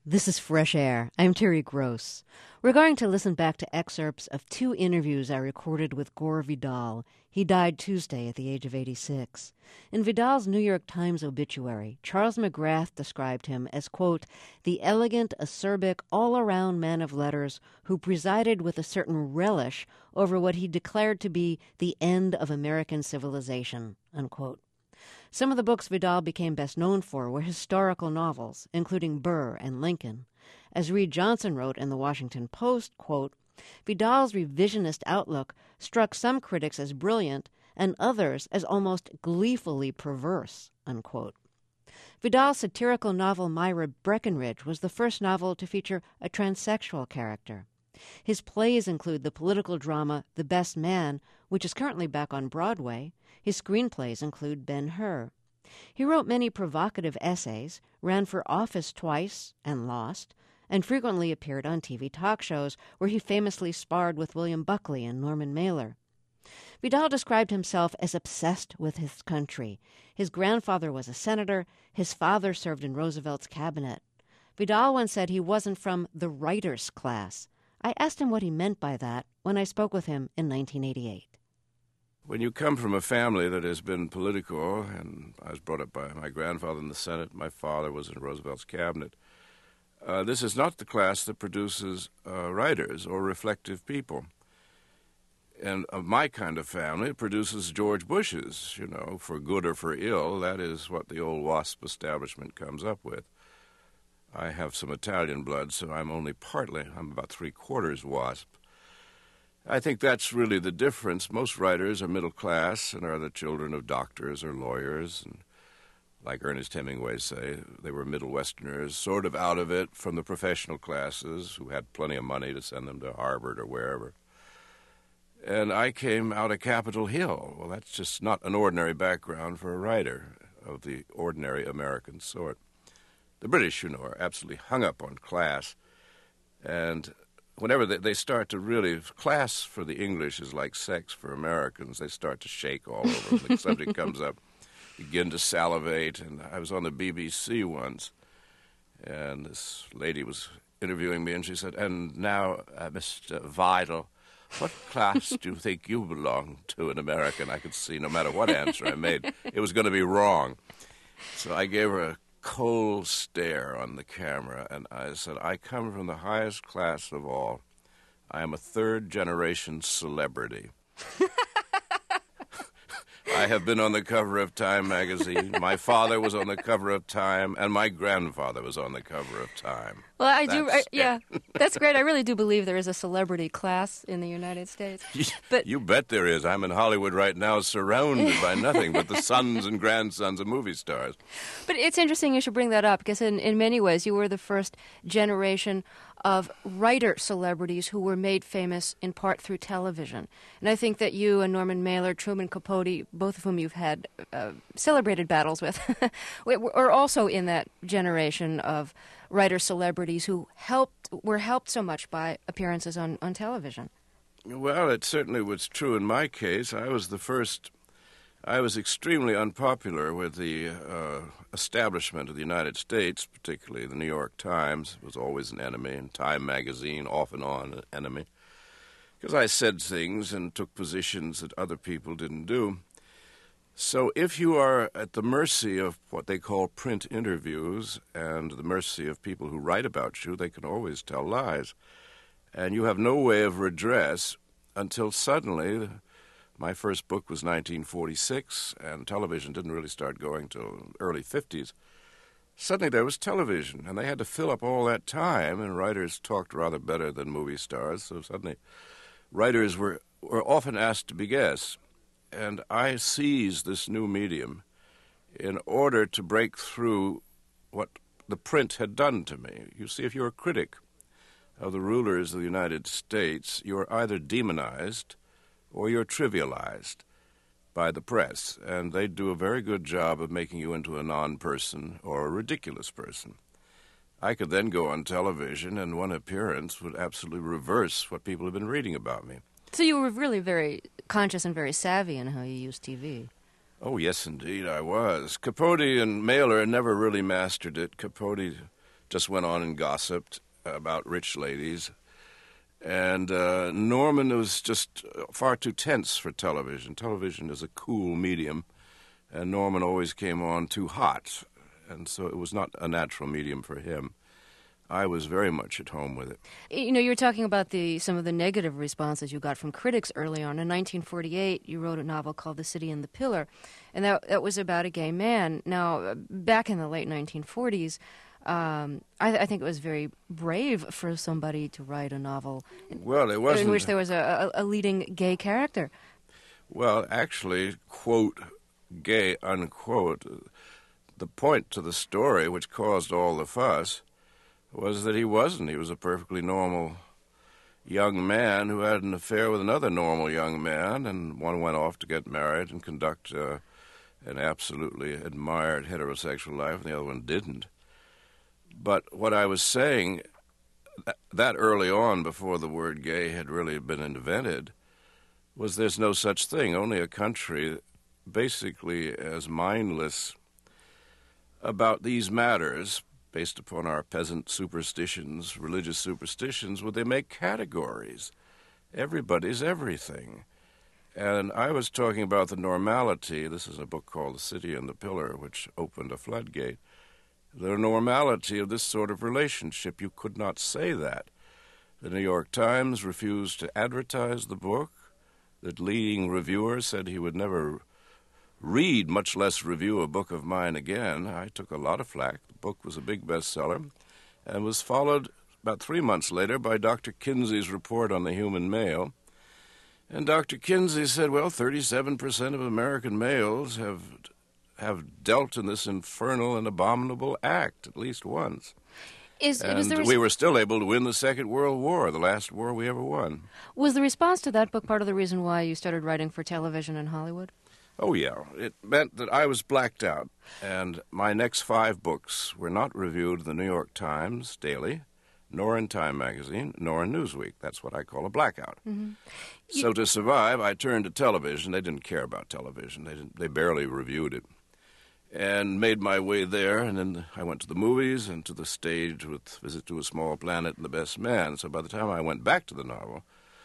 This is Fresh Air. I'm Terry Gross. We're going to listen back to excerpts of two interviews I recorded with Gore Vidal. He died Tuesday at the age of 86. In Vidal's New York Times obituary, Charles McGrath described him as, quote, the elegant, acerbic, all-around man of letters who presided with a certain relish over what he declared to be the end of American civilization, unquote. Some of the books Vidal became best known for were historical novels, including Burr and Lincoln. As Reed Johnson wrote in the Washington Post, quote, Vidal's revisionist outlook struck some critics as brilliant and others as almost gleefully perverse, unquote. Vidal's satirical novel Myra Breckinridge was the first novel to feature a transsexual character. His plays include the political drama The Best Man, which is currently back on Broadway. His screenplays include Ben-Hur. He wrote many provocative essays, ran for office twice and lost, and frequently appeared on TV talk shows where he famously sparred with William Buckley and Norman Mailer. Vidal described himself as obsessed with his country. His grandfather was a senator. His father served in Roosevelt's cabinet. Vidal once said he wasn't from the writer's class. I asked him what he meant by that when I spoke with him in 1988. When you come from a family that has been political, and I was brought up by my grandfather in the Senate, my father was in Roosevelt's cabinet, this is not the class that produces writers or reflective people. And of my kind of family, it produces George Bushes, for good or for ill. That is what the old WASP establishment comes up with. I have some Italian blood, so I'm about three-quarters WASP. I think that's really the difference. Most writers are middle class and are the children of doctors or lawyers. And like Ernest Hemingway say, they were Middle Westerners, sort of out of it from the professional classes who had plenty of money to send them to Harvard or wherever. And I came out of Capitol Hill. Well, that's just not an ordinary background for a writer of the ordinary American sort. The British, are absolutely hung up on class. And whenever they start to really, class for the English is like sex for Americans. They start to shake all over. When the subject comes up, begin to salivate. And I was on the BBC once, and this lady was interviewing me, and she said, and now, Mr. Vidal, what class do you think you belong to in America? And I could see no matter what answer I made, it was going to be wrong. So I gave her a cold stare on the camera, and I said, I come from the highest class of all. I am a third-generation celebrity. I have been on the cover of Time magazine. My father was on the cover of Time, and my grandfather was on the cover of Time. Well, that's great. I really do believe there is a celebrity class in the United States. But you bet there is. I'm in Hollywood right now, surrounded by nothing but the sons and grandsons of movie stars. But it's interesting you should bring that up, because in many ways you were the first generation of writer celebrities who were made famous in part through television. And I think that you and Norman Mailer, Truman Capote, both of whom you've had celebrated battles with, are also in that generation of writer celebrities who were helped so much by appearances on television. Well, it certainly was true in my case. I was the first. I was extremely unpopular with the establishment of the United States, particularly the New York Times was always an enemy, and Time magazine off and on an enemy, because I said things and took positions that other people didn't do. So if you are at the mercy of what they call print interviews and the mercy of people who write about you, they can always tell lies. And you have no way of redress until suddenly, my first book was 1946, and television didn't really start going till early 50s. Suddenly there was television, and they had to fill up all that time, and writers talked rather better than movie stars, so suddenly writers were often asked to be guests. And I seized this new medium in order to break through what the print had done to me. You see, if you're a critic of the rulers of the United States, you're either demonized or you're trivialized by the press, and they do a very good job of making you into a non-person or a ridiculous person. I could then go on television, and one appearance would absolutely reverse what people have been reading about me. So you were really very conscious and very savvy in how you used TV. Oh, yes, indeed, I was. Capote and Mailer never really mastered it. Capote just went on and gossiped about rich ladies. And Norman was just far too tense for television. Television is a cool medium, and Norman always came on too hot, and so it was not a natural medium for him. I was very much at home with it. You know, you were talking about some of the negative responses you got from critics early on. In 1948, you wrote a novel called The City and the Pillar, and that was about a gay man. Now, back in the late 1940s, I think it was very brave for somebody to write a novel well, it wasn't, in which there was a leading gay character. Well, actually, quote, gay, unquote, the point to the story, which caused all the fuss, was that he wasn't. He was a perfectly normal young man who had an affair with another normal young man, and one went off to get married and conduct an absolutely admired heterosexual life, and the other one didn't. But what I was saying, that early on, before the word gay had really been invented, was there's no such thing. Only a country basically as mindless about these matters, based upon our peasant superstitions, religious superstitions, would they make categories. Everybody's everything. And I was talking about the normality. This is a book called The City and the Pillar, which opened a floodgate. The normality of this sort of relationship. You could not say that. The New York Times refused to advertise the book. The leading reviewer said he would never read, much less review a book of mine again. I took a lot of flack. The book was a big bestseller and was followed about 3 months later by Dr. Kinsey's report on the human male. And Dr. Kinsey said, well, 37% of American males have dealt in this infernal and abominable act at least once. We were still able to win the Second World War, the last war we ever won. Was the response to that book part of the reason why you started writing for television in Hollywood? Oh, yeah. It meant that I was blacked out, and my next 5 books were not reviewed in the New York Times daily, nor in Time magazine, nor in Newsweek. That's what I call a blackout. Mm-hmm. So to survive, I turned to television. They didn't care about television. They barely reviewed it. And made my way there, and then I went to the movies and to the stage with Visit to a Small Planet and The Best Man. So by the time I went back to the novel,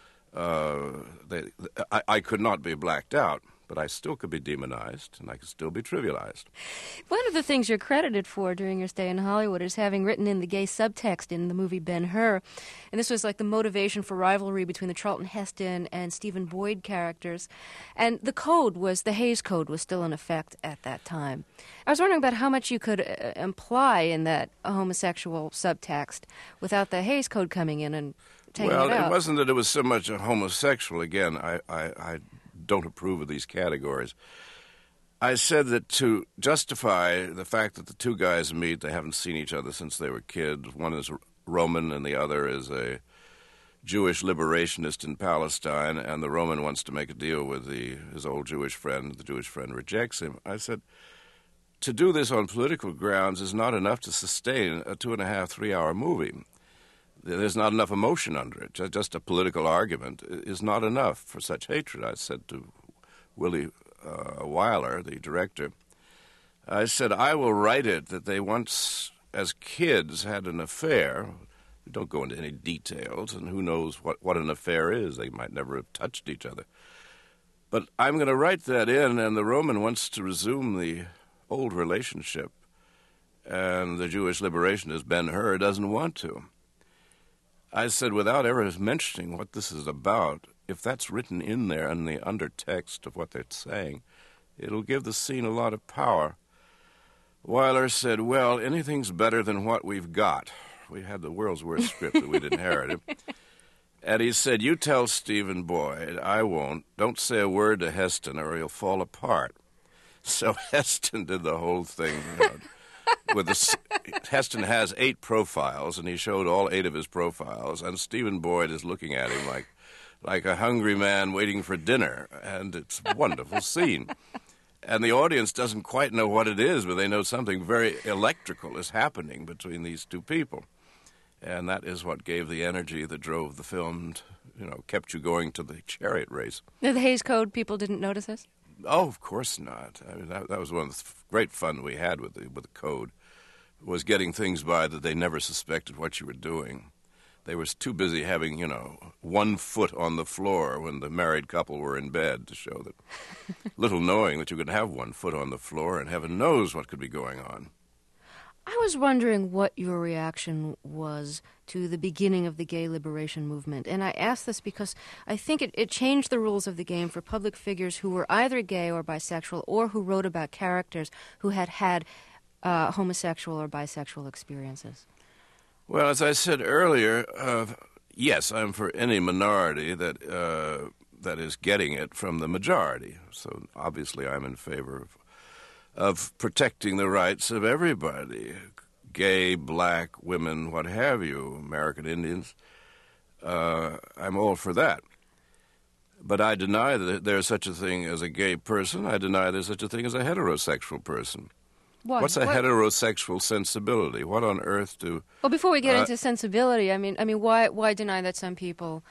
I could not be blacked out, but I still could be demonized, and I could still be trivialized. One of the things you're credited for during your stay in Hollywood is having written in the gay subtext in the movie Ben-Hur. And this was like the motivation for rivalry between the Charlton Heston and Stephen Boyd characters. And the Hays Code was still in effect at that time. I was wondering about how much you could imply in that homosexual subtext without the Hays Code coming in and taking it out. Well, it wasn't that it was so much a homosexual. Again, I don't approve of these categories. I said that to justify the fact that the two guys meet, they haven't seen each other since they were kids. One is Roman and the other is a Jewish liberationist in Palestine, and the Roman wants to make a deal with his old Jewish friend. The Jewish friend rejects him. I said, to do this on political grounds is not enough to sustain a 2.5-3-hour movie. There's not enough emotion under it. Just a political argument is not enough for such hatred. I said to Willie Wyler, the director, I said, I will write it that they once, as kids, had an affair. We don't go into any details, and who knows what an affair is. They might never have touched each other. But I'm going to write that in, and the Roman wants to resume the old relationship, and the Jewish liberationist Ben-Hur doesn't want to. I said, without ever mentioning what this is about, if that's written in there in the undertext of what they're saying, it'll give the scene a lot of power. Wyler said, well, anything's better than what we've got. We had the world's worst script that we'd inherited. And he said, you tell Stephen Boyd, I won't. Don't say a word to Heston or he'll fall apart. So Heston did the whole thing, Heston has 8 profiles, and he showed all 8 of his profiles, and Stephen Boyd is looking at him like a hungry man waiting for dinner, and it's a wonderful scene. And the audience doesn't quite know what it is, but they know something very electrical is happening between these two people. And that is what gave the energy that drove the film, kept you going to the chariot race. The Hays Code, people didn't notice this? Oh, of course not. I mean, that was one of the great fun we had with the code. was getting things by that they never suspected what you were doing. They were too busy having, 1 foot on the floor when the married couple were in bed to show that, little knowing that you could have 1 foot on the floor and heaven knows what could be going on. I was wondering what your reaction was to the beginning of the gay liberation movement. And I ask this because I think it changed the rules of the game for public figures who were either gay or bisexual or who wrote about characters who had homosexual or bisexual experiences. Well, as I said earlier, yes, I'm for any minority that is getting it from the majority. So obviously I'm in favor of protecting the rights of everybody, gay, black, women, what have you, American Indians. I'm all for that. But I deny that there's such a thing as a gay person. I deny there's such a thing as a heterosexual person. Why? What's a heterosexual sensibility? What on earth do... Well, before we get into sensibility, I mean, why deny that some people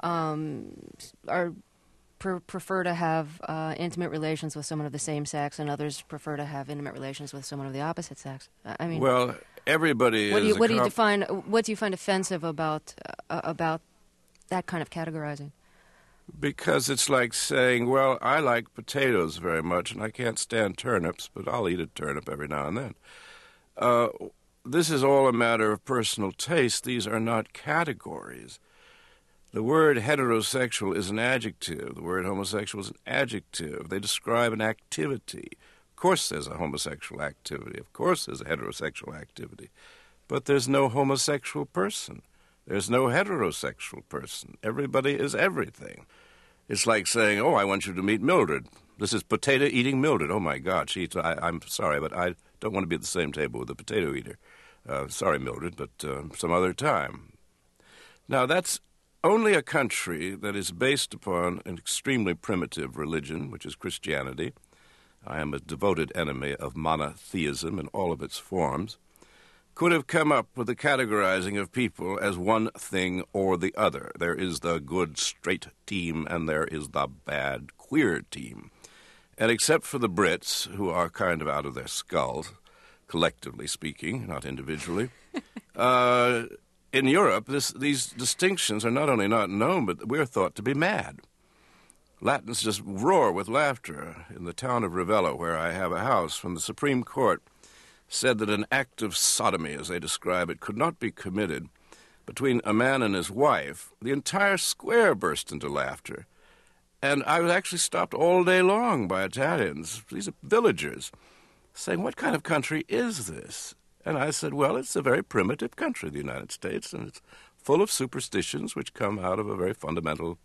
prefer to have intimate relations with someone of the same sex, and others prefer to have intimate relations with someone of the opposite sex? I mean, well, everybody what is. What do you find offensive about that kind of categorizing? Because it's like saying, well, I like potatoes very much, and I can't stand turnips, but I'll eat a turnip every now and then. This is all a matter of personal taste. These are not categories. The word heterosexual is an adjective. The word homosexual is an adjective. They describe an activity. Of course there's a homosexual activity. Of course there's a heterosexual activity. But there's no homosexual person. There's no heterosexual person. Everybody is everything. It's like saying, oh, I want you to meet Mildred. This is potato-eating Mildred. Oh, my God, she eats, I'm sorry, but I don't want to be at the same table with a potato eater. Sorry, Mildred, but some other time. Now, that's only a country that is based upon an extremely primitive religion, which is Christianity. I am a devoted enemy of monotheism in all of its forms. Could have come up with the categorizing of people as one thing or the other. There is the good straight team and there is the bad queer team. And except for the Brits, who are kind of out of their skulls, collectively speaking, not individually, in Europe, these distinctions are not only not known, but we're thought to be mad. Latins just roar with laughter. In the town of Ravello, where I have a house, from the Supreme Court, said that an act of sodomy, as they describe it, could not be committed between a man and his wife. The entire square burst into laughter. And I was actually stopped all day long by Italians, these are villagers, saying, what kind of country is this? And I said, well, it's a very primitive country, the United States, and it's full of superstitions which come out of a very fundamental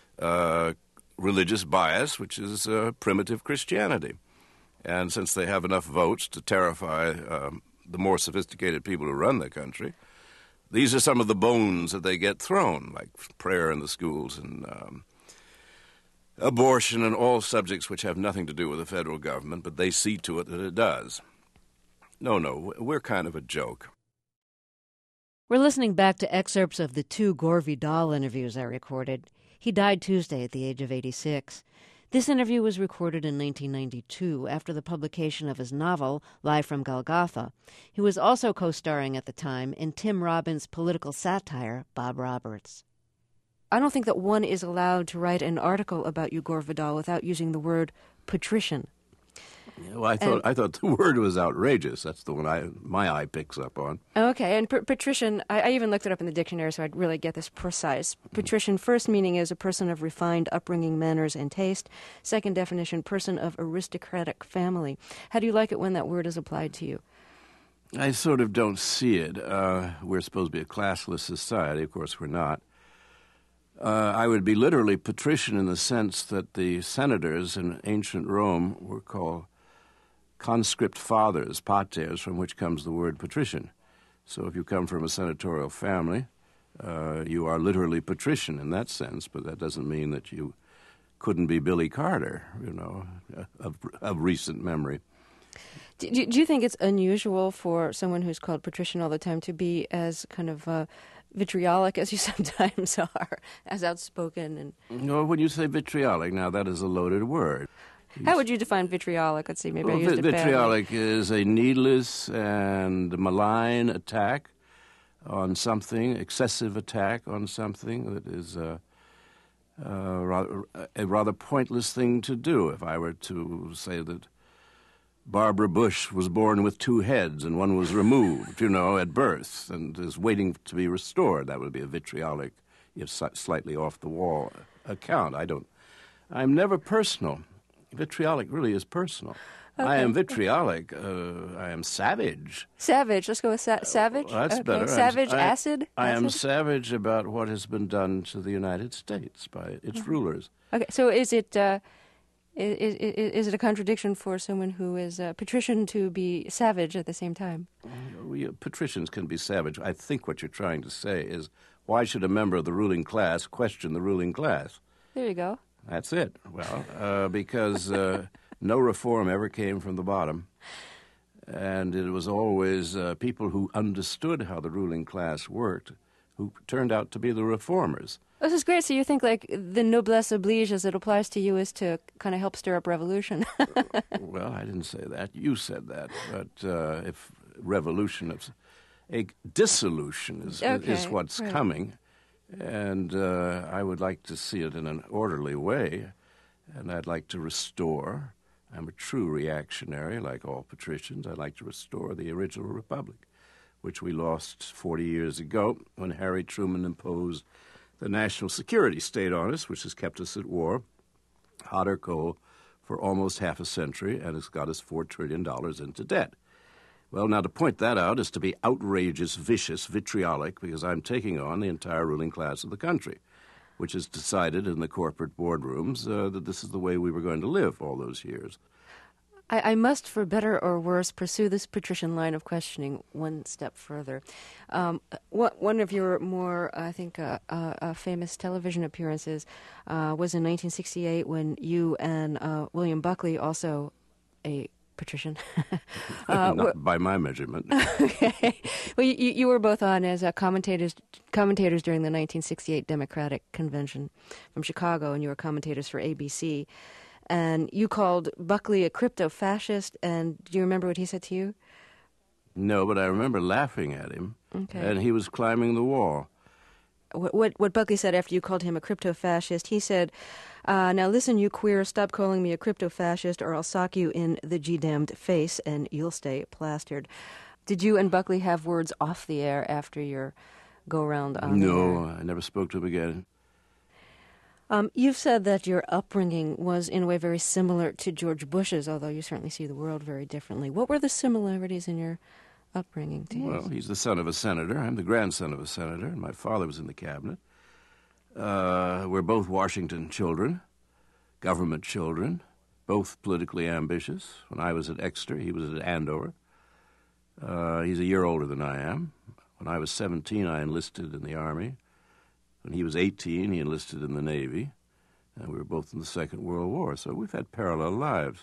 religious bias, which is primitive Christianity. And since they have enough votes to terrify the more sophisticated people who run the country, these are some of the bones that they get thrown, like prayer in the schools and abortion and all subjects which have nothing to do with the federal government, but they see to it that it does. No, we're kind of a joke. We're listening back to excerpts of the 2 Gore Vidal interviews I recorded. He died Tuesday at the age of 86. This interview was recorded in 1992 after the publication of his novel, Live from Golgotha. He was also co-starring at the time in Tim Robbins' political satire, Bob Roberts. I don't think that one is allowed to write an article about you, Gore Vidal, without using the word patrician. Yeah, well, I thought the word was outrageous. That's the one my eye picks up on. Okay, and patrician, I even looked it up in the dictionary so I'd really get this precise. Patrician, first meaning is a person of refined upbringing, manners, and taste. Second definition, person of aristocratic family. How do you like it when that word is applied to you? I sort of don't see it. We're supposed to be a classless society. Of course, we're not. I would be literally patrician in the sense that the senators in ancient Rome were called conscript fathers, paters, from which comes the word patrician. So if you come from a senatorial family, you are literally patrician in that sense, but that doesn't mean that you couldn't be Billy Carter, of recent memory. Do you think it's unusual for someone who's called patrician all the time to be as kind of vitriolic as you sometimes are, as outspoken? No, when you say vitriolic, now that is a loaded word. How would you define vitriolic? Let's see, maybe Well, I used it badly. vitriolic is a needless and malign attack on something, excessive attack on something that is a rather pointless thing to do. If I were to say that Barbara Bush was born with two heads and one was removed, at birth and is waiting to be restored, that would be a vitriolic, slightly off the wall account. I'm never personal. Vitriolic really is personal. Okay. I am vitriolic. I am savage. Savage. Let's go with savage. Well, that's okay. better. Savage. Acid. I am savage about what has been done to the United States by its rulers. Okay. So is it a contradiction for someone who is patrician to be savage at the same time? Patricians can be savage. I think what you're trying to say is, why should a member of the ruling class question the ruling class? There you go. That's it. Well, because no reform ever came from the bottom, and it was always people who understood how the ruling class worked who turned out to be the reformers. This is great. So you think like the noblesse oblige as it applies to you is to kind of help stir up revolution? Well, I didn't say that. You said that. But if revolution, a dissolution is what's coming. And I would like to see it in an orderly way, and I'd like to restore. I'm a true reactionary, like all patricians. I'd like to restore the original republic, which we lost 40 years ago when Harry Truman imposed the national security state on us, which has kept us at war, hot or cold, for almost half a century, and has got us $4 trillion into debt. Well, now, to point that out is to be outrageous, vicious, vitriolic, because I'm taking on the entire ruling class of the country, which has decided in the corporate boardrooms that this is the way we were going to live all those years. I must, for better or worse, pursue this patrician line of questioning one step further. One of your more, I think, famous television appearances was in 1968 when you and William Buckley, also a patrician. Not by my measurement. Okay. Well, you were both on as commentators during the 1968 Democratic Convention from Chicago, and you were commentators for ABC. And you called Buckley a crypto-fascist, and do you remember what he said to you? No, but I remember laughing at him, okay. And he was climbing the wall. What Buckley said after you called him a crypto-fascist, he said, now listen, you queer, stop calling me a crypto-fascist or I'll sock you in the G-damned face and you'll stay plastered. Did you and Buckley have words off the air after your go-around on the air? No, I never spoke to him again. You've said that your upbringing was in a way very similar to George Bush's, although you certainly see the world very differently. What were the similarities in your upbringing to you? Well, he's the son of a senator. I'm the grandson of a senator, and my father was in the cabinet. We're both Washington children, government children, both politically ambitious. When I was at Exeter, he was at Andover. He's a year older than I am. When I was 17, I enlisted in the Army. When he was 18, he enlisted in the Navy. And we were both in the Second World War, so we've had parallel lives.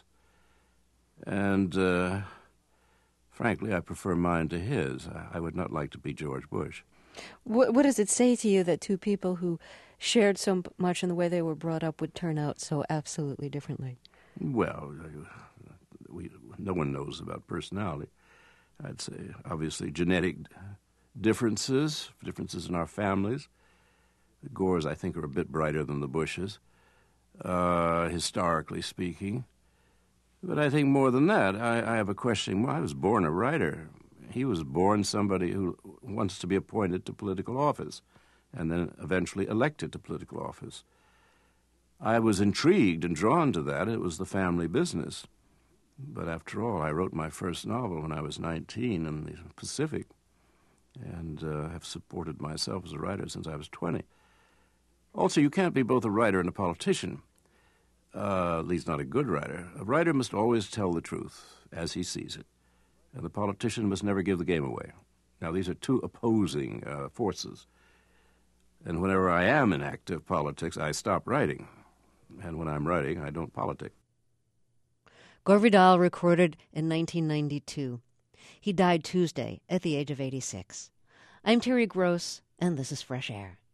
And frankly, I prefer mine to his. I would not like to be George Bush. What does it say to you that two people who shared so much in the way they were brought up would turn out so absolutely differently? Well, no one knows about personality. I'd say, obviously, genetic differences in our families. The Gores, I think, are a bit brighter than the Bushes, historically speaking. But I think more than that, I have a question. Well, I was born a writer. He was born somebody who wants to be appointed to political office and then eventually elected to political office. I was intrigued and drawn to that. It was the family business. But after all, I wrote my first novel when I was 19 in the Pacific and have supported myself as a writer since I was 20. Also, you can't be both a writer and a politician, at least not a good writer. A writer must always tell the truth as he sees it, and the politician must never give the game away. Now, these are two opposing forces, and whenever I am in active politics, I stop writing, and when I'm writing, I don't politic. Gore Vidal recorded in 1992. He died Tuesday at the age of 86. I'm Terry Gross, and this is Fresh Air.